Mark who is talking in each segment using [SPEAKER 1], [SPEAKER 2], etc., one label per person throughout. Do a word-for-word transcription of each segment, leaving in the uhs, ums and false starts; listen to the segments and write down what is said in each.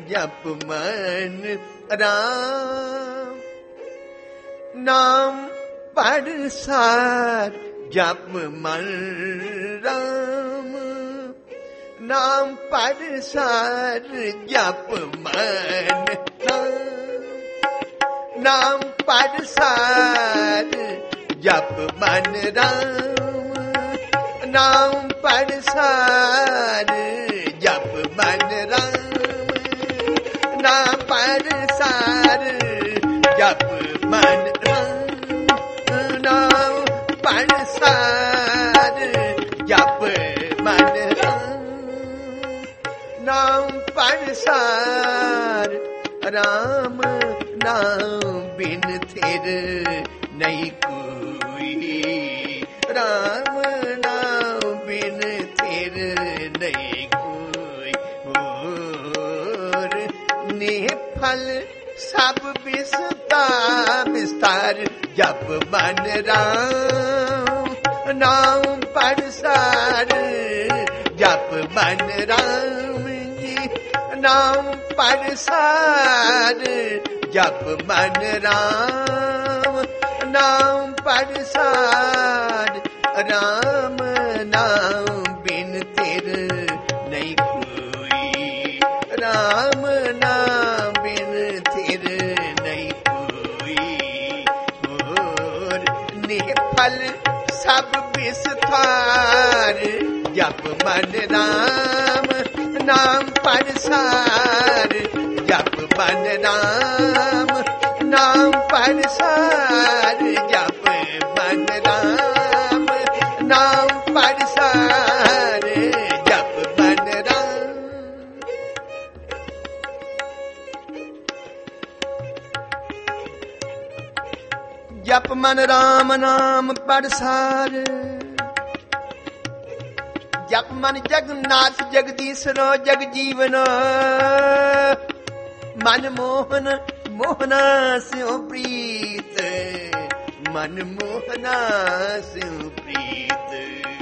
[SPEAKER 1] ਜਪ ਮਨ ਰਾਮ। ਨਾਮ ਪੜ੍ਹ ਸਾਰ ਜਪ ਮਨ ਰਾਮ। ਨਾਮ ਪੜ੍ਹ ਸਾਰ ਜਪ ਮਨ ਰਾਮ। ਨਾਮ ਪੜ੍ਹ ਸਾਰ ਜਪ ਮਨ ਰਾਮ। ਨਾਮ ਪੜ੍ਹ ਸਾਰ ਜਪ ਮਨ ਰਾਮ। ਨਾਮ ਪੜ੍ਹ ਸਾਰ ਜਪ ਮਨ ਰਾਮ। ਨਾਮ ਪੜ੍ਹ ਸਾਰ ਜਪ ਮਨ ਰਾਮ। ਨਾਮ ਪੜ੍ਹ ਸਾਰ ਰਾਮ। ਨਾਮ ਬਿਨ ਥਿਰ ਨਹੀਂ ਕੋਈ। ਰਾਮ ਨਾਮ ਬਿਨ ਥਿਰ ਨਹੀਂ ਕੋਈ। ਹੋਰ ਨਿਫਲ ਸਭ ਵਿਸਤਾ ਵਿਸਤਾਰ ਜਪ ਮਨ ਰਾਮ। ਨਾਮ ਪੜ੍ਹ ਸਾਰ ਜਪ ਮਨ ਰਾਮ ਜੀ। ਨਾਮ ਪੜ੍ਹ ਸਾਰ ਜਪ ਮਨ ਰਾਮ। ਨਾਮ ਪੜ੍ਹ ਸਾਰ ਰਾਮ। ਨਾਮ ਬਿਨ ਥਿਰ ਨਹੀਂ ਕੋਈ। ਰਾਮ ਨਾਮ ਬਿਨ ਥਿਰ ਨਹੀਂ ਕੋਈ। ਹੋਰ ਨਿਫਲ ਸਭ ਵਿਸਥਾਰ ਜਪ ਮਨ ਰਾਮ। ਨਾਮ ਪੜ੍ਹ ਸਾਰ ਜਪ ਮਨ ਰਾਮ। ਨਾਮ ਪੜ੍ਹ ਸਾਰ ਜਪ ਮਨ ਰਾਮ। ਨਾਮ ਪੜ੍ਹ ਸਾਰ ਜਪ ਮਨ ਰਾਮ। ਜਪ ਮਨ ਰਾਮ ਨਾਮ ਪੜ੍ਹ ਸਾਰ। ਜਪ ਮਨ ਜਗਨਾਥ ਜਗਦੀਸ਼ਰੋ ਜਗ ਜੀਵਨ। ਮਨ ਮੋਹਨ ਮੋਹਨਾ ਸਿਉ ਪ੍ਰੀਤ। ਮਨ ਮੋਹਨਾ ਸਿਉ ਪ੍ਰੀਤ।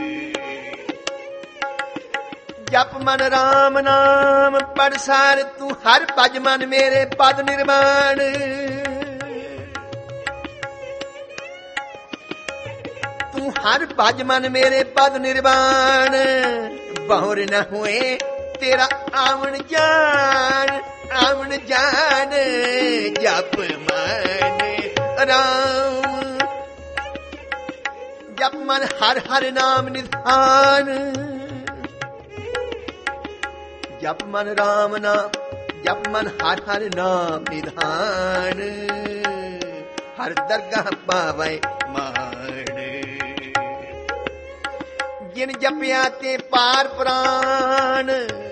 [SPEAKER 1] ਜਪ ਮਨ ਰਾਮ ਨਾਮ ਪੜ੍ਹ ਸਾਰ। ਤੂੰ ਹਰ ਭਜ ਮਨ ਮੇਰੇ ਪਦ ਨਿਰਮਾਣ। ਤੂੰ ਹਰ ਭਜ ਮਨ ਮੇਰੇ ਪਦ ਨਿਰਵਾਣ। ਬਹੁਰ ਨ ਹੋਏ ਤੇਰਾ ਆਵਣ ਜਾਣ। ਆਵਣ ਜਾਣ ਜਪ ਮਨ ਰਾਮ। ਜਪ ਮਨ ਹਰ ਹਰ ਨਾਮ ਨਿਧਾਨ। ਜਪ ਮਨ ਰਾਮ ਨਾਮ ਜਪ ਮਨ ਹਰ ਹਰ ਨਾਮ ਨਿਧਾਨ। ਹਰ ਦਰਗਾਹ ਪਾਵੈ ਮਾਣ। ਜਿਨ ਜਪਿਆ ਤੇ ਪਾਰ ਪ੍ਰਾਨ।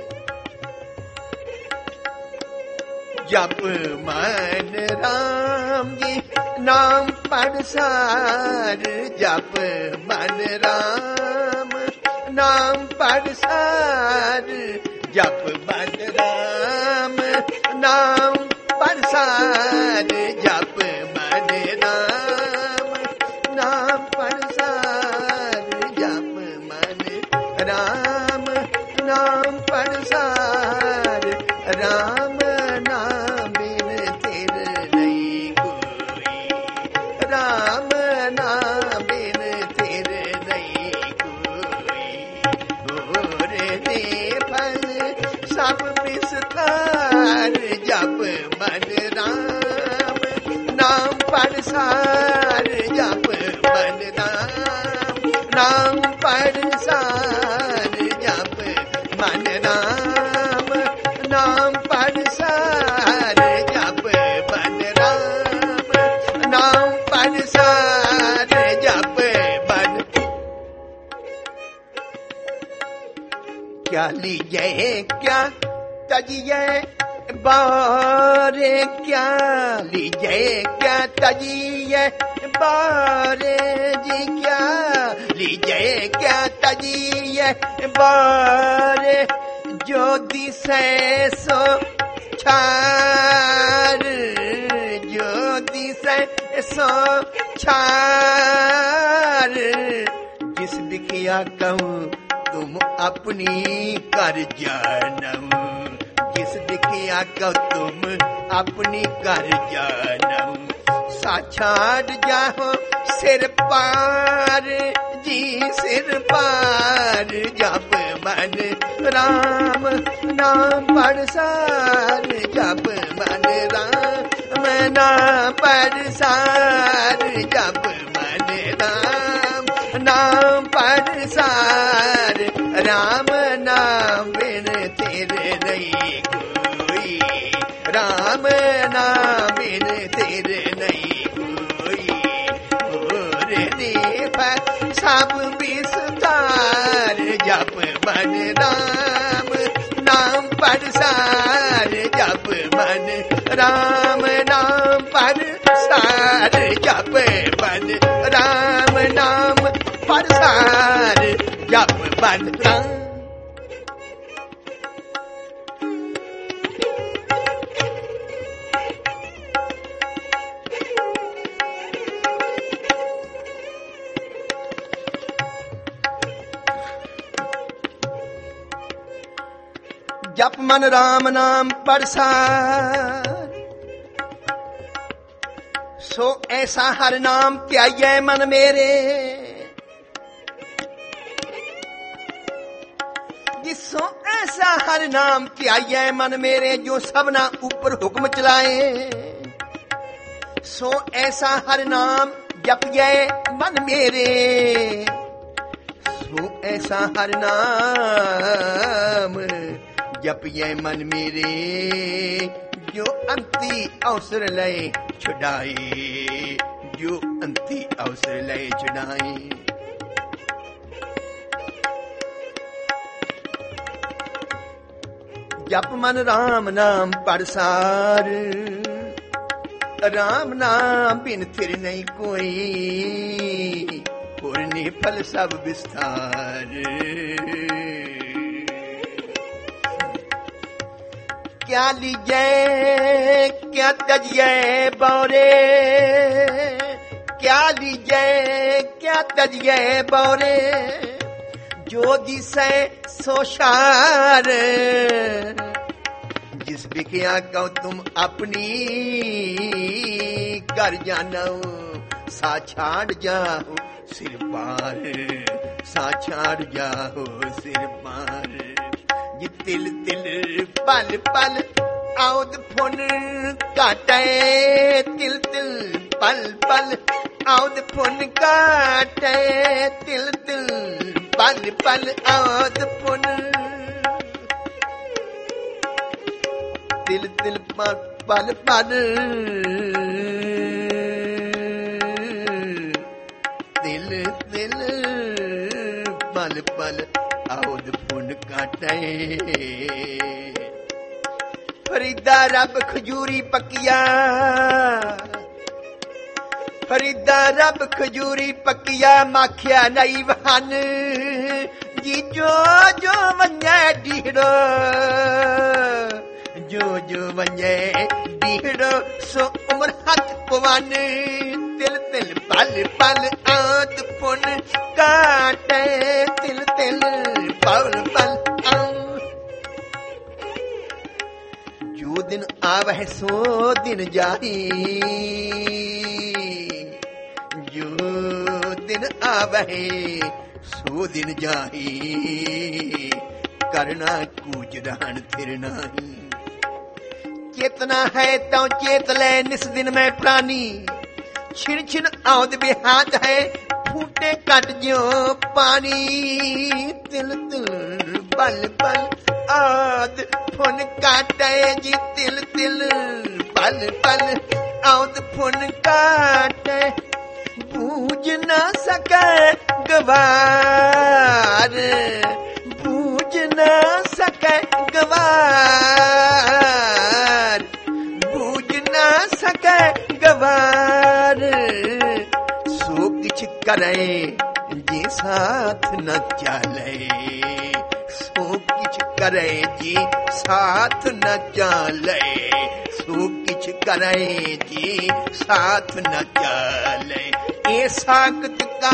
[SPEAKER 1] ਜਪ ਮਨ ਰਾਮ ਜੀ। ਨਾਮ ਪੜ੍ਹ ਸਾਰ ਜਪ ਮਨ ਰਾਮ। ਨਾਮ ਪੜ੍ਹ ਸਾਰ ਜਪ ਮਨ ਰਾਮ। ਨਾਮ ਪੜ੍ਹ ਸਾਰ ਜਪ ਮਨ ਰਾਮ। ਨਾਮ ਪੜ੍ਹ ਸਾਰ ਜਪ ਮਨ ਰਾਮ। ਨਾਮ ਪੜ੍ਹ ਸਾਰ ਰਾਮ। ਨਾਮ ਬਿਨ ਥਿਰ ਨਹੀਂ ਕੋਈ। ਰਾਮ ਨਾਮ ਬਿਨ ਥਿਰ ਨਹੀਂ ਕੋਈ। ਹੋਰ ਨੇ ਫਲ ਸਭ ਵਿਸਥਾਰ ਜਪ ਮਨ ਰਾਮ। ਨਾਮ ਪੜ੍ਹ ਸਾਰ ਜਪ ਮਨ ਰਾਮ। ਨਾਮ ਪੜ੍ਹ ਸਾਰ ਜਪ ਮਨ ਰਾਮ। ਨਾਮ ਪੜ੍ਹ ਸਾਰ ਜਪ ਮਨ ਰਾਮ। ਨਾਮ ਪੜ੍ਹ ਸਾਰ ਜਪ ਮਨ। ਕਿਆ ਲੀਜੈ ਕਿਆ ਤਜੀਐ ਬਾਰੇ। ਕਿਆ ਲੀਜੈ ਕਿਆ ਤਜੀਐ ਬਾਰੇ ਜੀ। ਕਿਆ ਲੀਜੈ ਕਿਆ ਤਜੀਐ ਬਾਰੇ। ਜੋ ਦਿਸੈ ਸੋ ਛਾਰ। ਜੋ ਦਿਸੈ ਸੋ छार जिस दिखिया कहूँ तुम अपनी कर जानम जिस दिखिया कहो तुम अपनी कर जानम। साछाड़ जाहो सिर पार जी सिर पार, जप मन राम नाम पड़सार, जप मन राम नाम पड़सार, जप मन राम नाम पड़सार। राम नाम बिन तेरे नहीं कोई, राम नाम बिन तेरे नहीं कोई। और पर सब विस्तार, जप मन राम नाम पड़सार, जप मन राम नाम पड़सार, जप मन राम नाम पड़सार, जप मन राम। जप मन राम नाम पड़सार, सो ऐसा हर नाम ध्याये मन मेरे। जिसो ऐसा हर नाम ध्याये मन मेरे, जो सबना ऊपर हुक्म चलाए। सो ऐसा हर नाम जपिए मन मेरे, सो ऐसा हर नाम जपिए मन मेरे। जो अंती अवसर लय छुड़ाए, जो अंती अवसर लय छुड़ाए। जप मन राम नाम पड़सार, राम नाम बिन फिर नहीं कोई। पूर्णी फल सब विस्तार, क्या लीजे क्या तजिए बौरे, क्या लीजे क्या तजिए बौरे। जो दिसे सोशार, जिस बिखिया कहो तुम अपनी कर जानो। साछाड़ जाओ सिर पार, साछाड़ जाओ सिर पार। जी तिल तिल पल पल औद फुन काटे, तिल तिल पल पल औद फुन काटे। तिल तिल पल पल औद फुन, तिल तिल पल पल पल, तिल तिल पल पल औद फुन काटे। फरीदा रब खजूरी पकिया, फरीदा रब खजूरी पकिया। माखिया नई बहन जी जो जो वञे डीहड़ो, जो जो वञे डीहड़ो। सो उम्र हथ पवन, तिल तिल पल पल आंत पुन काटे। तिल तिल पल पल आंत, जो दिन आवह सो दिन जाही। जो दिन आवहे सो दिन जाही, करना कूच रहन थिर नाही। चेतना है तो चेत ले निस दिन में प्राणी। छिन छिन औद बेहात है फूटे कट जो पानी। तिल तिल पल पल औद फुन काटे जी। तिल तिल पल पल औद फुन काटे। बूझ न सके गवार, बूझ न सके गवार, बूझ न सके गवार। सो किछ करे जी साथ न चले, सो किछ करे जी साथ न चले। सो किछ करे जी साथ न चले। ये साकत का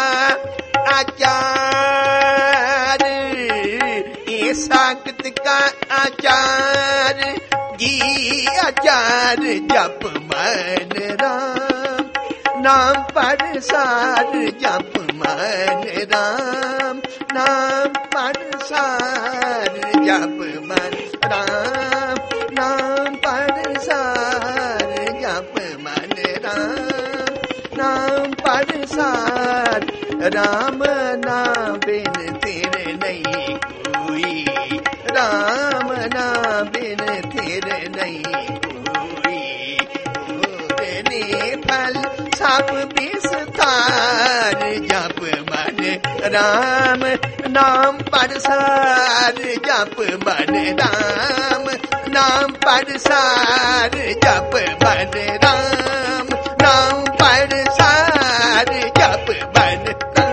[SPEAKER 1] आचार, ये साकत का आचार जी आचार जप मन राम, नाम परसार जप मन राम, नाम परसार जप मन राम, नाम परसार जप मन राम, नाम परसार। राम नाम बिन तेर नहीं कोई, राम नाम बिन तेर नहीं कोई, भोगने फल सब विस्तार जप मन राम, नाम परसार जप मन राम, नाम परसार जप मन राम, नाम परसार जप मन राम।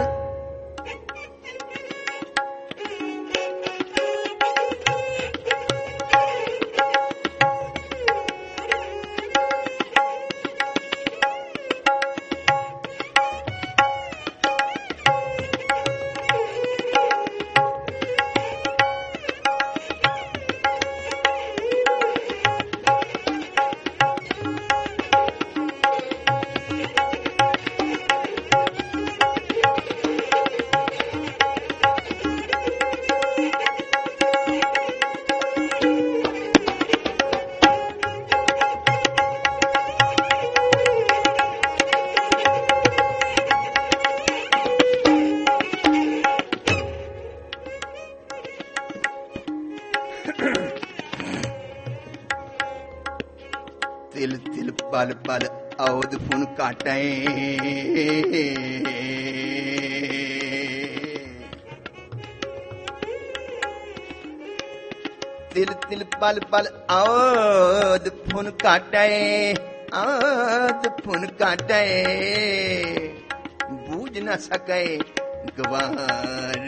[SPEAKER 1] तिल तिल पल पल औद फुन काटै, तिल तिल पल पल औद फुन काटै, औद फुन काटै, बूझ न सकै गवार।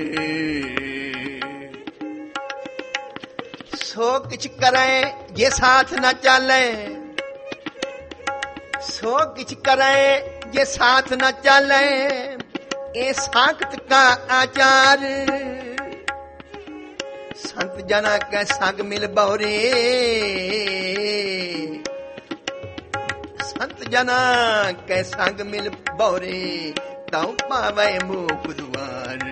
[SPEAKER 1] सो किछ करै जे साथ न चलै, सो किछ करै जे साथ न चलै, ए साखत का आचार। संत जना के संग मिल बौरे, संत जना के संग मिल बौरे, तौ पावै मुख दुआर।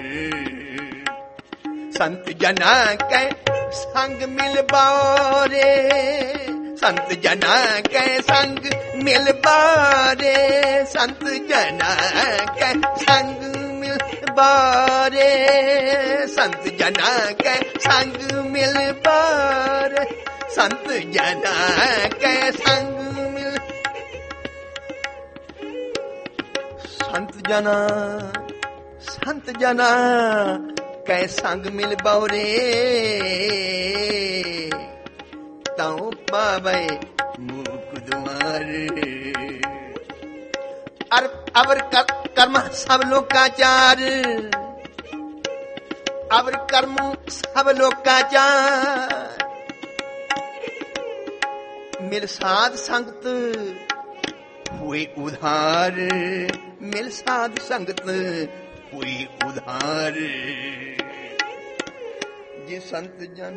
[SPEAKER 1] संत जना के संग मिल बौरे, संत जना के संग मिल बौरे, संत जना के संग मिल बौरे, संत जना के संग मिल बौरे, संत जना के संग मिल। संत जना संत जना कै संग मिल बौरे, तौ पावै मुख द्वार। अर अवर कर्म सब लोकाचार, अवर कर्म सब लोकाचार। मिल साध संगत हुए उधार, मिल साध संगत हुई उधार। जे संत जन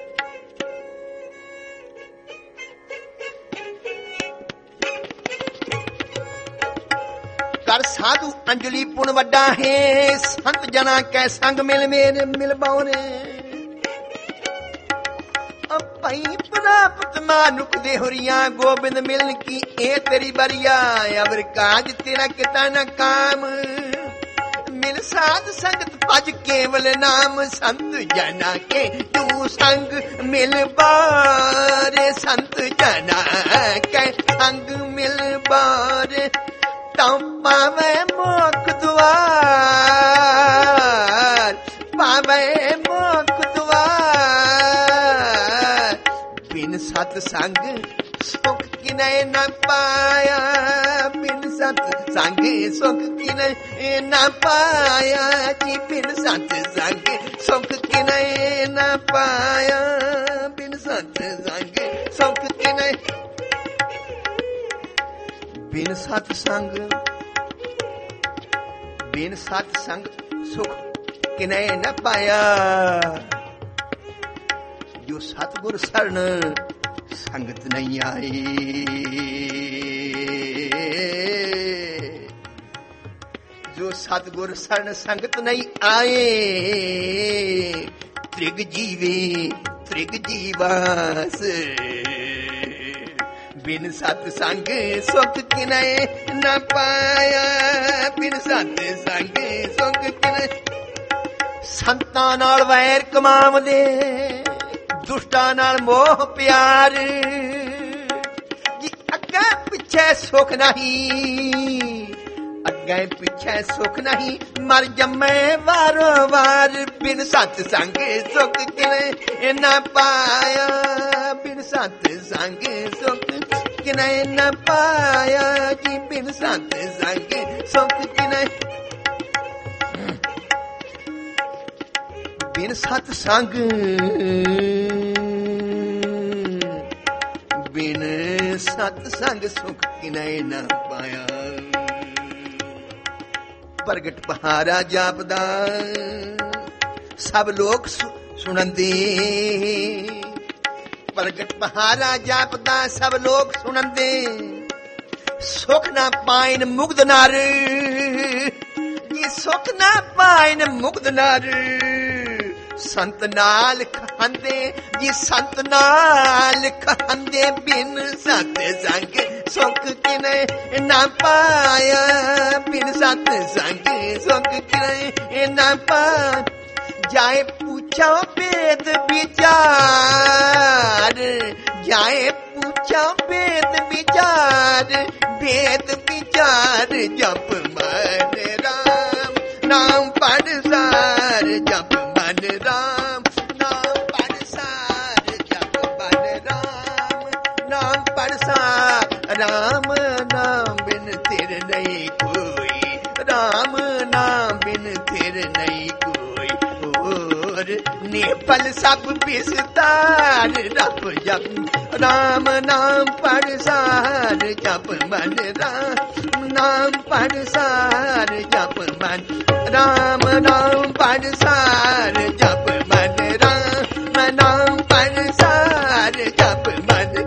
[SPEAKER 1] कर साधु अंजलि पुण्य वड्डा है, संत जना कै संग मिल मेरे मिल बौरे। पई प्राप्त मानुक देहुरिया, गोबिंद मिलन की ए तेरी बरिया। अवर काज तेरा किता न काम, मिल साध संगत भज केवल नाम। संत जना के तू संग मिल बारे, संत जना के संग मिल बारे, तम पावे मोख द्वार, पावे मोख द्वार। बिन सत संग सुख किनै न पाया, बिन सत संग सुख किनै न पाया जी। बिन सत संग सुख किनै न पाया, बिन सत संग सुख किनै। बिन सत संग बिन सत संग सुख किनै न पाया। जो सतगुर शरण ਸੰਗਤ ਨਹੀਂ ਆਈ। ਜੋ ਸਤਿਗੁਰ ਸਰਨ ਸੰਗਤ ਨਹੀਂ ਆਏ, ਤ੍ਰਿਗ ਜੀਵੇ ਤ੍ਰਿਗ ਜੀਵਾਸ। ਬਿਨ ਸਤ ਸੰਗ ਸੁਖ ਕਿਨੈ ਨਾ ਪਾਇਆ, ਬਿਨ ਸਤ ਸੰਗ ਸੁਖ ਕਿਨੈ। ਸੰਤਾਂ ਨਾਲ ਵੈਰ ਕਮਾਵਦੇ, ਦੁਸ਼ਟਾਂ ਨਾਲ ਮੋਹ ਪਿਆਰ। ਜੀ ਅੱਗੇ ਪਿੱਛੇ ਸੁਖ ਨਹੀਂ, ਅੱਗੇ ਪਿੱਛੇ ਸੁਖ ਨਹੀਂ, ਮਰ ਜੰਮੇ ਵਾਰੋ ਵਾਰ। ਬਿਨ ਸਤ ਸੰਗ ਸੁਖ ਕਿਨੈ ਨਾ ਪਾਇਆ, ਬਿਨ ਸਤ ਸੰਗ ਸੁਖ ਕਿਨੈ ਨਾ ਪਾਇਆ ਜੀ। ਬਿਨ ਸਤ ਸੰਗ ਸੁਖ ਕਿਨੈ। ਬਿਨ ਸਤ ਸੰਗ, ਬਿਨ ਸਤ ਸੰਗ ਸੁਖ ਕਿਨੈ ਨਾ ਪਾਇਆ। ਪ੍ਰਗਟ ਪਹਾਰਾ ਜਾਪਦਾ ਸਭ ਲੋਕ ਸੁਣਦੇ, ਪ੍ਰਗਟ ਪਹਾਰਾ ਜਾਪਦਾ ਸਭ ਲੋਕ ਸੁਣਦੇ। ਸੁਖ ਨਾ ਪਾਇਨ ਮੁਗਧ ਨਰ, ਇਹ ਸੁਖ ਨਾ ਪਾਇਨ ਮੁਗਧ ਨਰ। ਸੰਤ ਨਾਲ ਖਾਂਦੇ ਜੀ, ਸੰਤ ਨਾਲ ਖਾਂਦੇ। ਬਿਨ ਸਤ ਸੰਗ ਸੁਖ ਕਿਨੈ ਨਾ ਪਾਇਆ, ਬਿਨ ਸਤ ਸੰਗ ਸੁਖ ਕਿਨੈ ਨਾ ਪਾਇਆ। ਜਾਏ ਪੁੱਛੋ ਭੇਦ ਵਿਚਾਰ, ਜਾਏ ਪੁੱਛੋ ਭੇਦ ਵਿਚਾਰ। ਭੇਦ ਵਿਚਾਰ ਜਪ ਮਨ ਰਾਮ, ਨਾਮ ਪੜ੍ਹ ਸਾਰ ਜਪ ਮਨ ਰਾਮ। ਨਾਮ ਪੜ੍ਹ ਸਾਰ ਜਪ ਮਨ ਰਾਮ, ਨਾਮ ਪੜ੍ਹ ਸਾਰ। ਰਾਮ ਨਾਮ ਬਿਨ ਤੇਰੇ ਨਹੀਂ ਕੋਈ, ਰਾਮ ਨਾਮ ਬਿਨ ਤੇਰੇ ਨਹੀਂ ਕੋਈ। ਨਿਪਲ ਸਭ ਵਿਸਤਾਰ ਰੱਬ ਜਪ, ਰਾਮ ਨਾਮ ਪੜ੍ਹ ਸਾਰ ਜਪ ਮਨ ਰਾਮ। ਨਾਮ ਪੜ੍ਹ ਸਾਰ ਜਪ ਮਨ ਰਾਮ, ਨਾਮ ਪੜ੍ਹ ਸਾਰ ਜਪ ਮਨ ਰਾਮ। ਨਾਮ ਪੜ੍ਹ ਸਾਰ ਜਪ ਮਨ।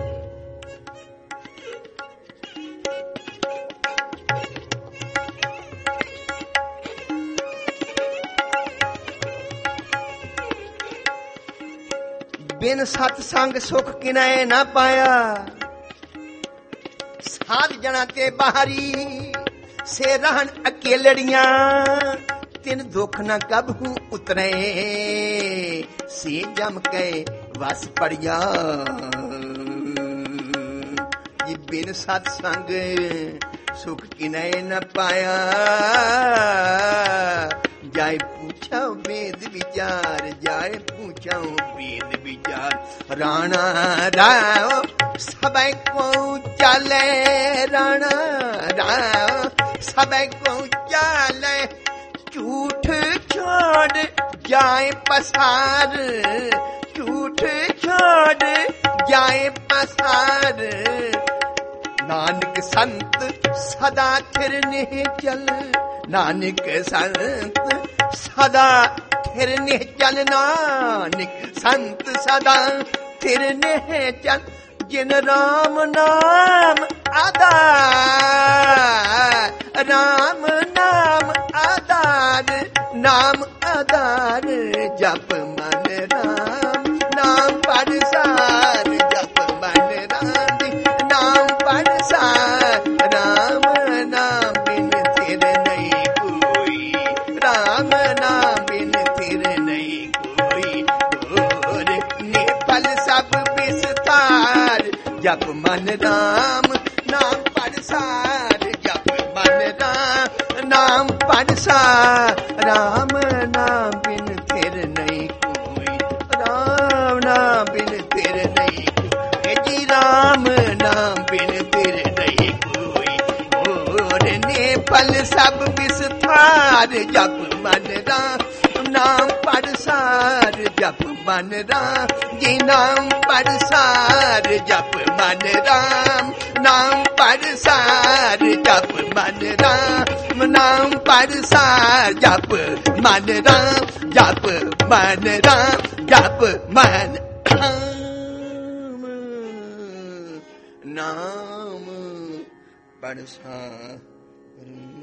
[SPEAKER 1] ਬਿਨ ਸਤ ਸੰਗ ਸੁਖ ਕਿਨੈ ਨਾ ਪਾਇਆ। ਸਾਧ ਜਣਾ ਤੇ ਬਾਹਰੀ ਸੇ ਰਹਿਣ ਅਕੇਲੜੀਆਂ। ਤਿਨ ਦੁੱਖ ਨਾ ਕਬਹੂ ਉਤਰੇ, ਸੇ ਜਮ ਕੇ ਵਸ ਪੜਿਆ। ਜੀ ਬਿਨ ਸਤ ਸੰਗ ਸੁਖ ਕਿਨੈ ਨਾ ਪਾਇਆ। ਜਾਏ पूछो वेद विचार, जाए पूछो वेद विचार। राणा राव सब को चले, राणा राव सब को चले। झूठ छोड़ जाए पसार, झूठ छोड़ जाए पसार। नानक संत सदा थिर नहीं चल, नानक संत सदा थिर नहीं चल। नानक संत सदा थिर नहीं चल। जिन राम नाम आधार, राम नाम आधार। नाम आधार जप मन राम, नाम पढ़ सार जप मन राम। नाम पढ़ सार राम नाम बिन थिर नहीं कोई, राम नाम बिन थिर नहीं कोई। और निपल सब विस्तार जप मन राम, नाम पढ़ सार जप मन राम। नाम पढ़ सार राम नाम बिन थिर नहीं कोई, राम नाम बिन थिर नहीं कोई। जी राम नाम बिन थिर नहीं कोई। और निपल सब विस्तार जप मन राम, नाम पढ़ सार जप मन राम। जी नाम पढ़ सार जप मन राम, नाम पढ़ सार जप मन राम। नाम पढ़ सार जप मन राम, जप मन राम, जप मन राम। ਨਾਮ ਪੜਸਾਰੀ।